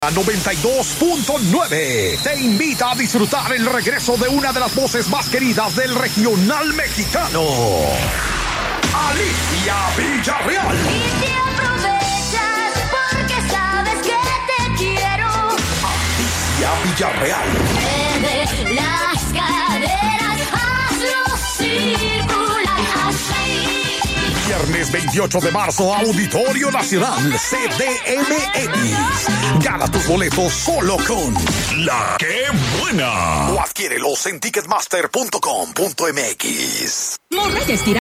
92.9 te invita a disfrutar el regreso de una de las voces más queridas del regional mexicano, Alicia Villarreal. Y te aprovechas porque sabes que te quiero. Alicia Villarreal. Mueve las caderas, hazlo circular así. Viernes 28 de marzo, Auditorio Nacional, CDMX. Gana tus boletos solo con La Que Buena. O adquiérelos en ticketmaster.com.mx. Morrayes